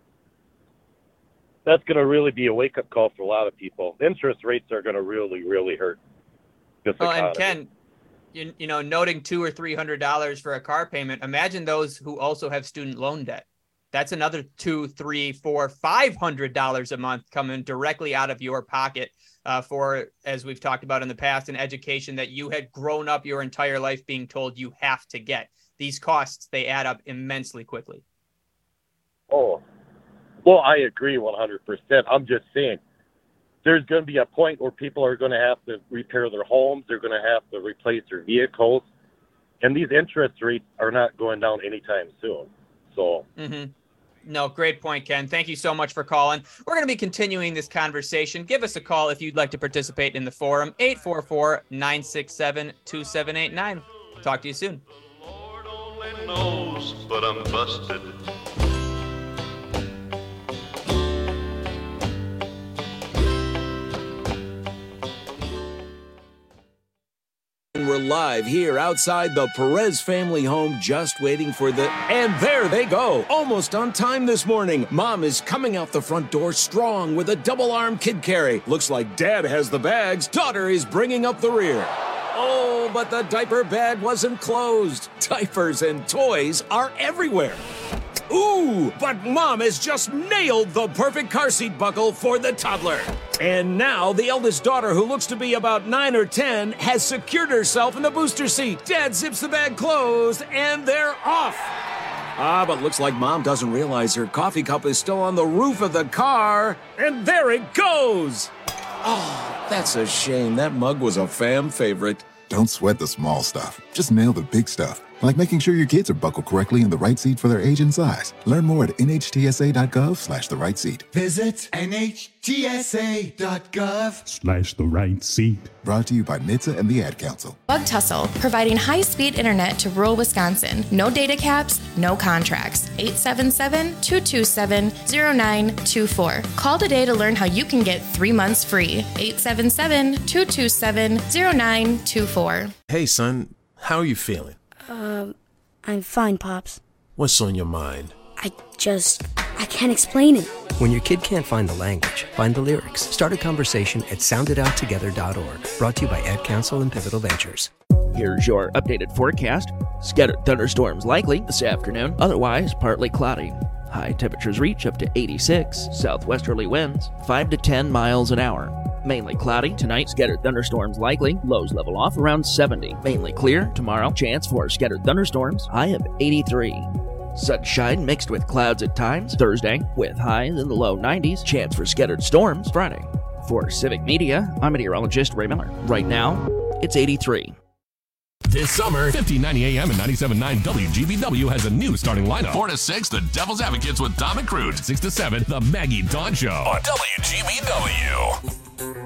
be a wake up call for a lot of people. Interest rates are gonna really, really hurt this economy. And Ken, noting $200 or $300 for a car payment. Imagine those who also have student loan debt. That's another $200, $300, $400, $500 a month coming directly out of your pocket for, as we've talked about in the past, an education that you had grown up your entire life being told you have to get. These costs, they add up immensely quickly. Oh, well, I agree 100%. I'm just saying there's going to be a point where people are going to have to repair their homes. They're going to have to replace their vehicles. And these interest rates are not going down anytime soon. So. Mm-hmm. No, great point, Ken. Thank you so much for calling. We're going to be continuing this conversation. Give us a call if you'd like to participate in the forum, 844-967-2789. Talk to you soon. The Lord only knows, but I'm busted. We're live here outside the Perez family home, just waiting for and there they go, almost on time this morning. Mom is coming out the front door strong with a double-arm kid carry. Looks like Dad has the bags. Daughter is bringing up the rear. Oh, but the diaper bag wasn't closed. Diapers and toys are everywhere. Ooh, but Mom has just nailed the perfect car seat buckle for the toddler. And now the eldest daughter, who looks to be about 9 or 10, has secured herself in the booster seat. Dad zips the bag closed, and they're off. But looks like Mom doesn't realize her coffee cup is still on the roof of the car. And there it goes. Oh, that's a shame. That mug was a fam favorite. Don't sweat the small stuff. Just nail the big stuff. like making sure your kids are buckled correctly in the right seat for their age and size. Learn more at nhtsa.gov/the right seat. Visit nhtsa.gov/ the right seat. Brought to you by NHTSA and the Ad Council. Bug Tussle, providing high-speed internet to rural Wisconsin. No data caps, no contracts. 877-227-0924. Call today to learn how you can get 3 months free. 877-227-0924. Hey, son, how are you feeling? I'm fine, Pops. What's on your mind? I can't explain it. When your kid can't find the language, find the lyrics. Start a conversation at sounditouttogether.org. Brought to you by Ad Council and Pivotal Ventures. Here's your updated forecast. Scattered thunderstorms likely this afternoon, otherwise partly cloudy. High temperatures reach up to 86, southwesterly winds 5 to 10 miles an hour. Mainly cloudy tonight, scattered thunderstorms likely, lows level off around 70. Mainly clear tomorrow, chance for scattered thunderstorms, high of 83. Sunshine mixed with clouds at times Thursday, with highs in the low 90s, chance for scattered storms Friday. For Civic Media, I'm meteorologist Ray Miller. Right now, it's 83. This summer, 1590 AM and 97.9 WGBW has a new starting lineup. 4 to 6, the Devil's Advocates with Dom and Crude. 6 to 7, the Maggie Dawn Show on WGBW.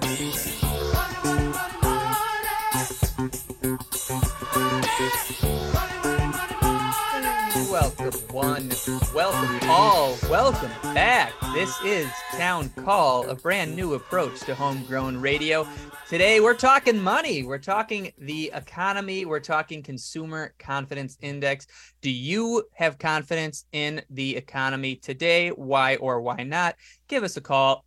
Welcome one, welcome all, welcome back. This is Town Call, a brand new approach to homegrown radio. Today we're talking money, we're talking the economy, we're talking consumer confidence index. Do you have confidence in the economy today? Why or why not? Give us a call,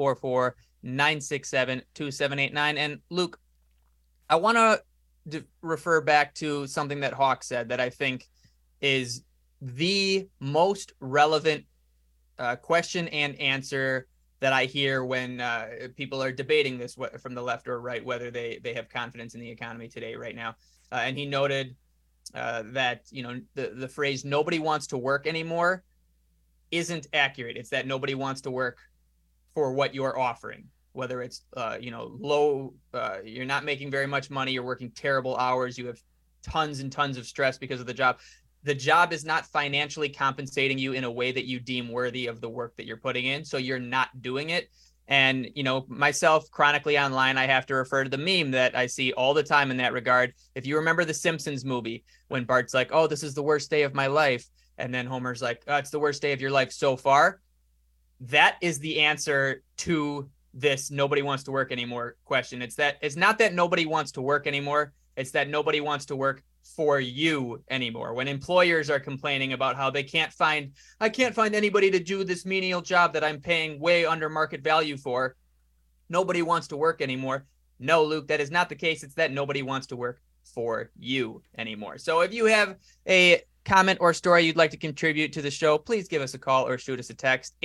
844-967-2789. And Luke, I want to refer back to something that Hawk said that I think is the most relevant question and answer that I hear when people are debating this from the left or right, whether they have confidence in the economy today, right now. And he noted that, the phrase "nobody wants to work anymore" isn't accurate. It's that nobody wants to work for what you're offering, whether it's, low, you're not making very much money, you're working terrible hours, you have tons and tons of stress because of the job. The job is not financially compensating you in a way that you deem worthy of the work that you're putting in, so you're not doing it. And, myself, chronically online, I have to refer to the meme that I see all the time in that regard. If you remember the Simpsons movie, when Bart's like, "Oh, this is the worst day of my life," and then Homer's like, "Oh, it's the worst day of your life so far." That is the answer to this "nobody wants to work anymore" question. It's not that nobody wants to work anymore. It's that nobody wants to work for you anymore. When employers are complaining about how I can't find anybody to do this menial job that I'm paying way under market value for, nobody wants to work anymore. No, Luke, that is not the case. It's that nobody wants to work for you anymore. So if you have a comment or story you'd like to contribute to the show, please give us a call or shoot us a text,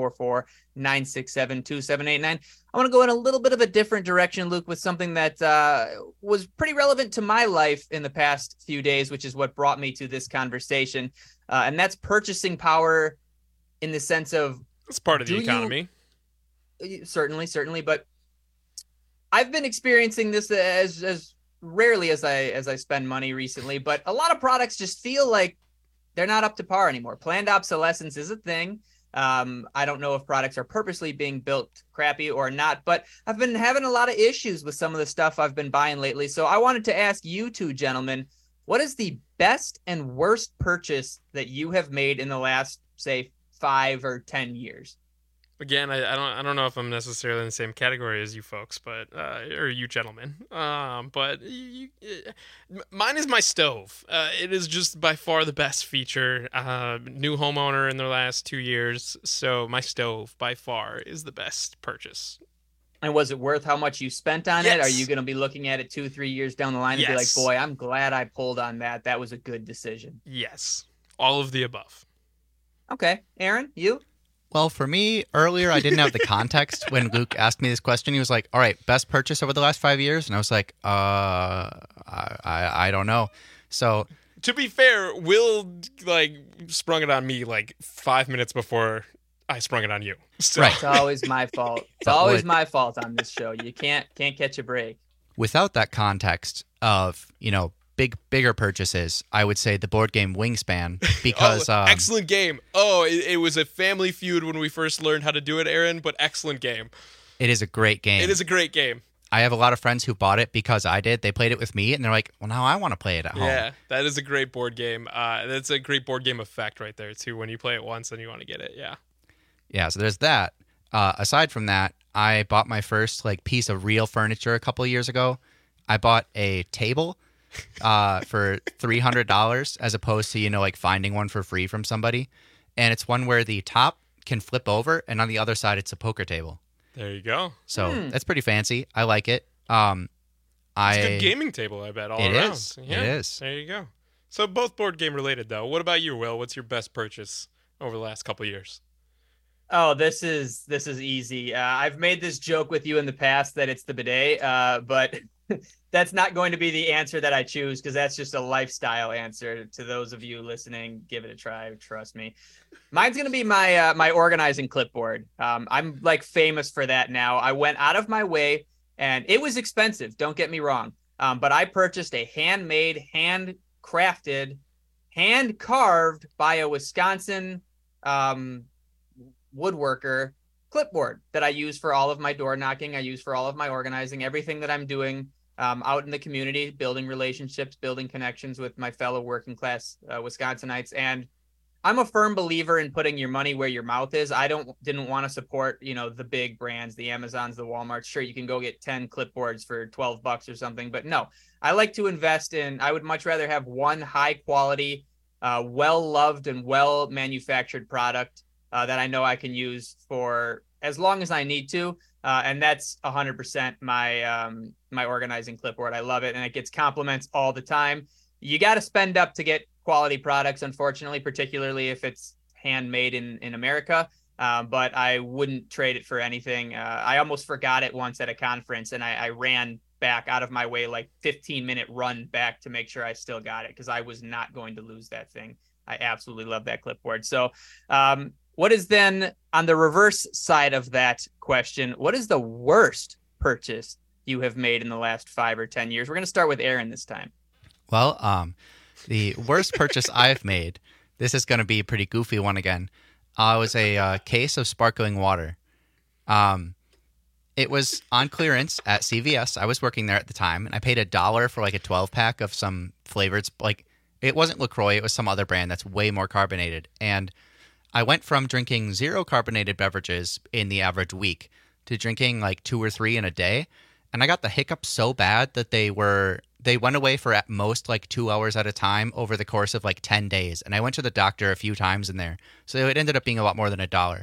844-967-2789. I want to go in a little bit of a different direction, Luke, with something that was pretty relevant to my life in the past few days, which is what brought me to this conversation. And that's purchasing power in the sense of... It's part of the economy. Certainly. But I've been experiencing this as rarely as I spend money recently, but a lot of products just feel like they're not up to par anymore. Planned obsolescence is a thing. I don't know if products are purposely being built crappy or not, but I've been having a lot of issues with some of the stuff I've been buying lately. So I wanted to ask you two gentlemen, what is the best and worst purchase that you have made in the last, say, 5 or 10 years? Again, I don't know if I'm necessarily in the same category as you folks, but or you gentlemen. But mine is my stove. It is just by far the best feature. New homeowner in the last 2 years, so my stove by far is the best purchase. And was it worth how much you spent on it? Are you going to be looking at it 2-3 years down the line and be like, "Boy, I'm glad I pulled on that. That was a good decision"? Yes, all of the above. Okay, Aaron, you? Well, for me, earlier I didn't have the context when Luke asked me this question. He was like, "All right, best purchase over the last 5 years?" And I was like, I don't know. So to be fair, Will sprung it on me 5 minutes before I sprung it on you. So. Right. It's always my fault. It's always my fault on this show. You can't catch a break. Without that context of, bigger purchases, I would say the board game Wingspan, because excellent game. It was a family feud when we first learned how to do it, Aaron, but excellent game. It is a great game. It is a great game. I have a lot of friends who bought it because I did. They played it with me, and they're like, well, now I want to play it at home. Yeah, that is a great board game. That's a great board game effect right there, too. When you play it once and you want to get it, yeah. Yeah, so there's that. Aside from that, I bought my first piece of real furniture a couple of years ago. I bought a table for $300 as opposed to, finding one for free from somebody. And it's one where the top can flip over, and on the other side, it's a poker table. There you go. So that's pretty fancy. I like it. It's a good gaming table, I bet, all around. It is. Yeah, it is. There you go. So both board game related, though. What about you, Will? What's your best purchase over the last couple of years? Oh, this is easy. I've made this joke with you in the past that it's the bidet, but that's not going to be the answer that I choose because that's just a lifestyle answer. To those of you listening, give it a try. Trust me. Mine's going to be my organizing clipboard. I'm famous for that now. I went out of my way, and it was expensive. Don't get me wrong. But I purchased a handmade, handcrafted, hand-carved by a Wisconsin woodworker clipboard that I use for all of my door knocking. I use for all of my organizing, everything that I'm doing out in the community, building relationships, building connections with my fellow working class Wisconsinites. And I'm a firm believer in putting your money where your mouth is. I didn't want to support, the big brands, the Amazons, the Walmarts. Sure, you can go get 10 clipboards for $12 or something, but no, I like to invest in, I would much rather have one high quality, well-loved and well-manufactured product that I know I can use for as long as I need to. And that's 100% my organizing clipboard. I love it. And it gets compliments all the time. You got to spend up to get quality products, unfortunately, particularly if it's handmade in America. But I wouldn't trade it for anything. I almost forgot it once at a conference, and I ran back out of my way, 15-minute run back to make sure I still got it because I was not going to lose that thing. I absolutely love that clipboard. So what is then on the reverse side of that question? What is the worst purchase you have made in the last 5 or 10 years? We're going to start with Aaron this time. Well, the worst purchase I've made, this is going to be a pretty goofy one again. It was a case of sparkling water. It was on clearance at CVS. I was working there at the time, and I paid $1 for a 12-pack of some flavored, it wasn't LaCroix, it was some other brand that's way more carbonated. And I went from drinking 0 carbonated beverages in the average week to drinking 2 or 3 in a day. And I got the hiccups so bad that they went away for at most 2 hours at a time over the course of 10 days. And I went to the doctor a few times in there. So it ended up being a lot more than $1.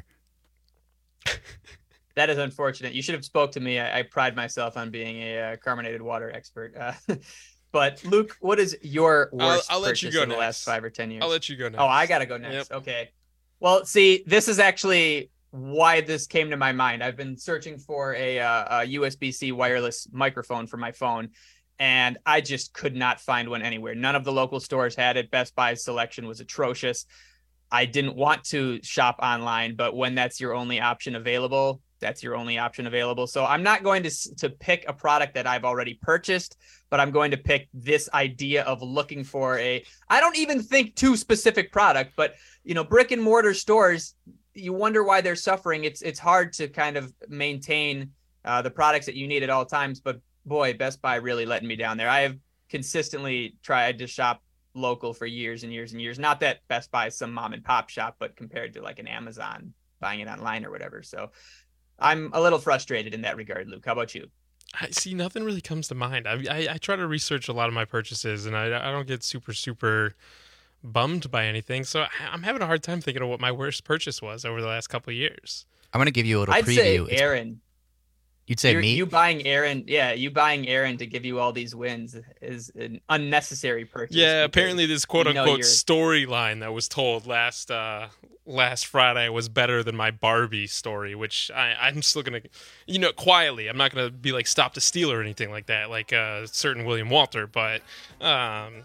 That is unfortunate. You should have spoke to me. I pride myself on being a carbonated water expert. But Luke, what is your worst I'll let you purchase go in the next. last 5 or 10 years? I'll let you go next. Oh, I got to go next. Yep. Okay. Well, see, this is actually why this came to my mind. I've been searching for a USB-C wireless microphone for my phone, and I just could not find one anywhere. None of the local stores had it. Best Buy's selection was atrocious. I didn't want to shop online, but when that's your only option available, that's your only option available. So I'm not going to pick a product that I've already purchased, but I'm going to pick this idea of looking for I don't even think too specific product, but brick and mortar stores, you wonder why they're suffering. It's hard to kind of maintain the products that you need at all times, but boy, Best Buy really letting me down there. I have consistently tried to shop local for years and years and years. Not that Best Buy is some mom and pop shop, but compared to an Amazon, buying it online or whatever. So I'm a little frustrated in that regard, Luke. How about you? I see, nothing really comes to mind. I try to research a lot of my purchases, and I don't get super bummed by anything. So I'm having a hard time thinking of what my worst purchase was over the last couple of years. I'm going to give you a little I'd preview. say Aaron. You'd say me? You buying Aaron to give you all these wins is an unnecessary purchase. Yeah, apparently this quote-unquote storyline that was told last Friday was better than my Barbie story, which I'm still going to, quietly, I'm not going to be stop to steal or anything like that, like a certain William Walter, but yeah.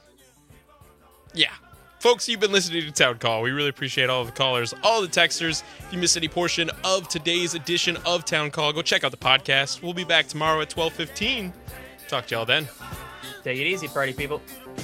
Folks, you've been listening to Town Call. We really appreciate all of the callers, all the texters. If you missed any portion of today's edition of Town Call, go check out the podcast. We'll be back tomorrow at 12:15. Talk to y'all then. Take it easy, party people.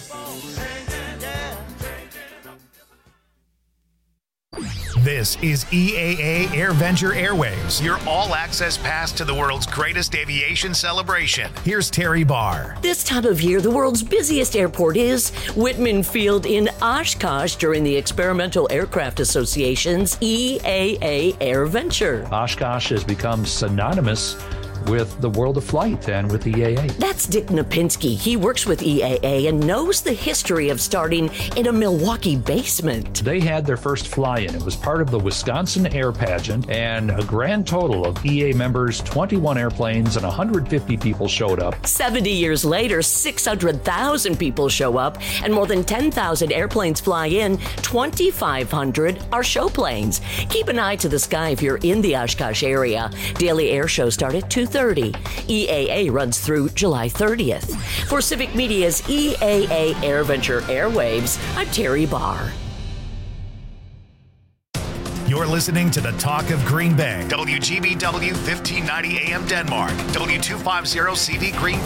This is EAA AirVenture Airwaves, your all-access pass to the world's greatest aviation celebration. Here's Terry Barr. This time of year, the world's busiest airport is Whitman Field in Oshkosh during the Experimental Aircraft Association's EAA AirVenture. Oshkosh has become synonymous with the world of flight and with EAA. That's Dick Napinski. He works with EAA and knows the history of starting in a Milwaukee basement. They had their first fly-in. It was part of the Wisconsin Air Pageant, and a grand total of EA members, 21 airplanes, and 150 people showed up. 70 years later, 600,000 people show up, and more than 10,000 airplanes fly in. 2,500 are show planes. Keep an eye to the sky if you're in the Oshkosh area. Daily air shows start at 2:30. EAA runs through July 30th. For Civic Media's EAA AirVenture Airwaves, I'm Terry Barr. You're listening to the Talk of Green Bay. WGBW 1590 AM Denmark. W250 CD Green Bay.